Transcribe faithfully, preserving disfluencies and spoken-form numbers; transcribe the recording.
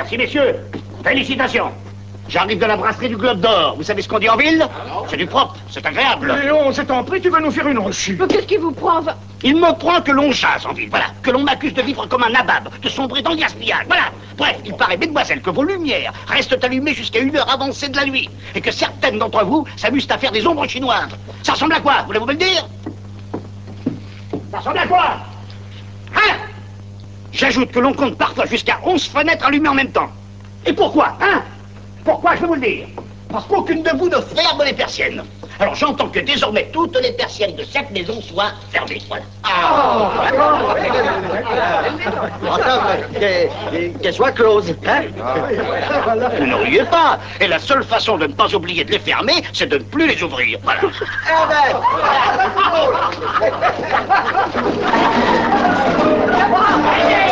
Merci, messieurs. Félicitations. J'arrive de la brasserie du Globe d'Or. Vous savez ce qu'on dit en ville? C'est du propre, c'est agréable. Léon, c'est en prix, tu vas nous faire une reçue. Mais qu'est-ce qui vous prend? Il me prend que l'on chasse en ville, voilà. Que l'on m'accuse de vivre comme un nabab, de sombrer dans le gaspillage, voilà. Bref, il paraît, mesdemoiselles, que vos lumières restent allumées jusqu'à une heure avancée de la nuit. Et que certaines d'entre vous s'amusent à faire des ombres chinoises. Ça ressemble à quoi? Voulez-vous me le dire? Ça ressemble à quoi? Hein? J'ajoute que l'on compte parfois jusqu'à onze fenêtres allumées en même temps. Et pourquoi, hein? Pourquoi, je vais vous le dire? Parce qu'aucune de vous ne ferme les persiennes. Alors j'entends que désormais toutes les persiennes de cette maison soient fermées. Voilà. Ah, enfin, qu'elles soient closes, hein? Vous n'oubliez pas. Et la seule façon de ne pas oublier de les fermer, c'est de ne plus les ouvrir. Voilà. Eh ben...